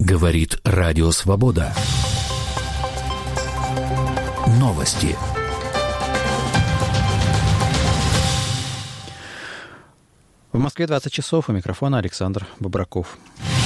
Говорит Радио Свобода. Новости. В Москве 20 часов. У микрофона Александр Бобраков.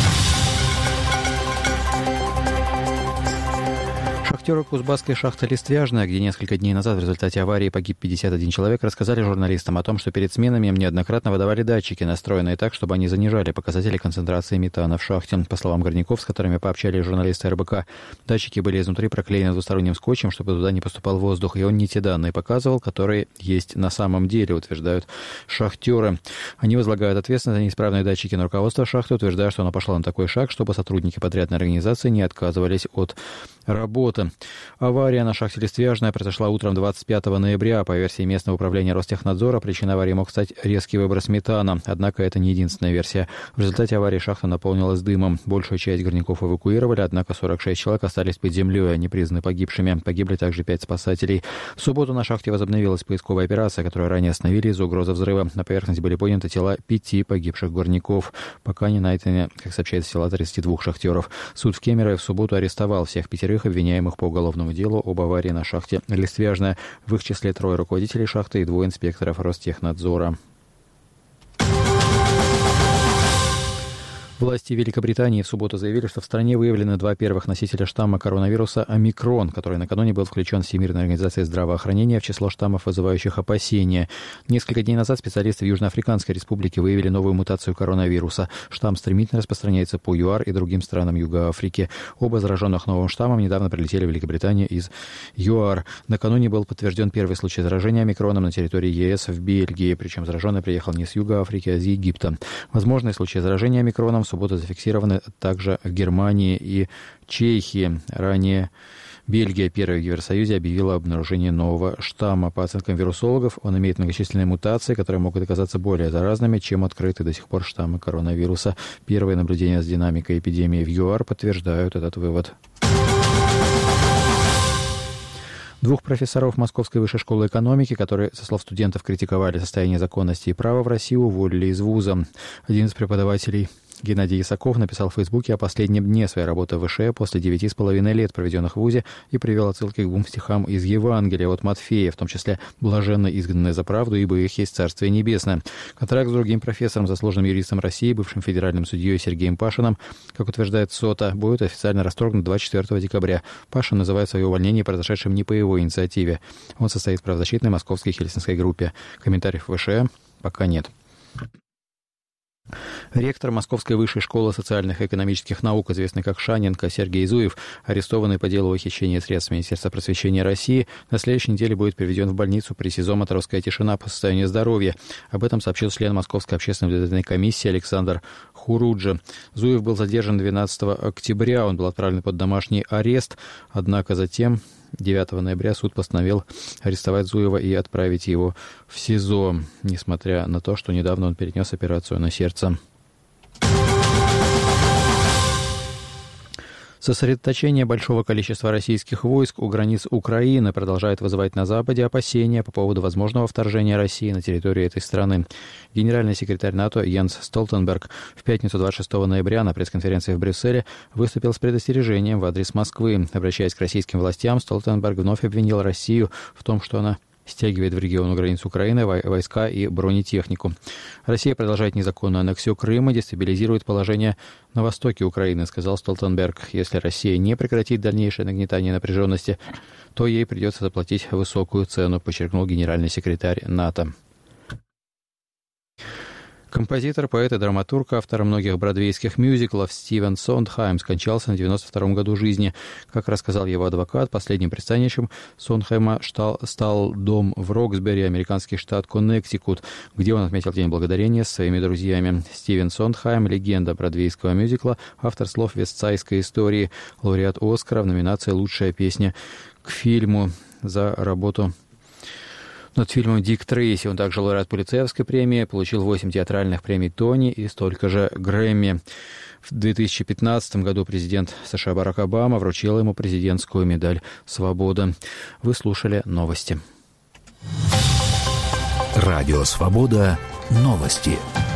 Шахтеры Кузбасской шахты «Листвяжная», где несколько дней назад в результате аварии погиб 51 человек, рассказали журналистам о том, что перед сменами им неоднократно выдавали датчики, настроенные так, чтобы они занижали показатели концентрации метана в шахте. По словам горняков, с которыми пообщались журналисты РБК, датчики были изнутри проклеены двусторонним скотчем, чтобы туда не поступал воздух, и он не те данные показывал, которые есть на самом деле, утверждают шахтеры. Они возлагают ответственность за неисправные датчики на руководство шахты, утверждая, что оно пошло на такой шаг, чтобы сотрудники подрядной организации не отказывались от работы. Авария на шахте «Листвяжная» произошла утром 25 ноября. По версии местного управления Ростехнадзора, причиной аварии мог стать резкий выброс метана. Однако это не единственная версия. В результате аварии шахта наполнилась дымом. Большую часть горняков эвакуировали, однако 46 человек остались под землей, они признаны погибшими. Погибли также 5 спасателей. В субботу на шахте возобновилась поисковая операция, которую ранее остановили из-за угрозы взрыва. На поверхность были подняты тела 5 погибших горняков. Пока не найдены, как сообщается, тела 32 шахтеров. Суд в Кемерово в субботу арестовал всех 5 обвиняемых по уголовному делу об аварии на шахте «Листвяжная». В их числе 3 руководителей шахты и 2 инспекторов Ростехнадзора. Власти Великобритании в субботу заявили, что в стране выявлены 2 первых носителя штамма коронавируса омикрон, который накануне был включен Всемирной организацией здравоохранения в число штаммов, вызывающих опасения. Несколько дней назад специалисты в Южноафриканской республике выявили новую мутацию коронавируса. Штамм стремительно распространяется по ЮАР и другим странам Юга Африки. Оба зараженных новым штаммом недавно прилетели в Великобританию из ЮАР. Накануне был подтвержден первый случай заражения омикроном на территории ЕС в Бельгии. Причем зараженный приехал не с Юга Африки, а из Египта. Возможные случаи заражения омикроном в субботу зафиксированы также в Германии и Чехии. Ранее Бельгия, первая в Евросоюзе, объявила об обнаружении нового штамма. По оценкам вирусологов, он имеет многочисленные мутации, которые могут оказаться более заразными, чем открытые до сих пор штаммы коронавируса. Первые наблюдения с динамикой эпидемии в ЮАР подтверждают этот вывод. 2 профессоров Московской высшей школы экономики, которые, со слов студентов, критиковали состояние законности и права в России, уволили из вуза. Один из преподавателей, Геннадий Исаков, написал в Фейсбуке о последнем дне своей работы в ВШЭ после 9,5 лет, проведенных в вузе, и привел отсылки к 2 стихам из Евангелия от Матфея, в том числе «блаженны изгнанные за правду, ибо их есть Царствие Небесное». Контракт с другим профессором, заслуженным юристом России, бывшим федеральным судьей Сергеем Пашиным, как утверждает СОТА, будет официально расторгнут 24 декабря. Пашин называет свое увольнение произошедшим не по его инициативе. Он состоит в правозащитной московской хельсинской группе. Комментариев в ВШЭ пока нет. Ректор Московской высшей школы социальных и экономических наук, известный как Шаненко, Сергей Зуев, арестованный по делу о хищении средств Министерства просвещения России, на следующей неделе будет переведен в больницу при СИЗО «Матросская тишина» по состоянию здоровья. Об этом сообщил член Московской общественной наблюдательной комиссии Александр Хуруджи. Зуев был задержан 12 октября, он был отправлен под домашний арест, однако затем 9 ноября суд постановил арестовать Зуева и отправить его в СИЗО, несмотря на то, что недавно он перенес операцию на сердце. Сосредоточение большого количества российских войск у границ Украины продолжает вызывать на Западе опасения по поводу возможного вторжения России на территорию этой страны. Генеральный секретарь НАТО Йенс Столтенберг в пятницу 26 ноября на пресс-конференции в Брюсселе выступил с предостережением в адрес Москвы. Обращаясь к российским властям, Столтенберг вновь обвинил Россию в том, что она стягивает в региону границ Украины войска и бронетехнику. Россия продолжает незаконную аннексию Крыма, дестабилизирует положение на востоке Украины, сказал Столтенберг. Если Россия не прекратит дальнейшее нагнетание напряженности, то ей придется заплатить высокую цену, подчеркнул генеральный секретарь НАТО. Композитор, поэт и драматург, автор многих бродвейских мюзиклов Стивен Сондхайм скончался на 92-м году жизни. Как рассказал его адвокат, последним пристанищем Сондхайма стал дом в Роксбери, американский штат Коннектикут, где он отметил День Благодарения с своими друзьями. Стивен Сондхайм – легенда бродвейского мюзикла, автор слов «Вестсайдской истории», лауреат Оскара в номинации «Лучшая песня к фильму» за работу над фильмом «Дик Трейси». Он также лауреат Пулитцеровской премии, получил 8 театральных премий Тони и столько же Грэмми. В 2015 году президент США Барак Обама вручил ему президентскую медаль «Свобода». Вы слушали новости. Радио «Свобода». Новости.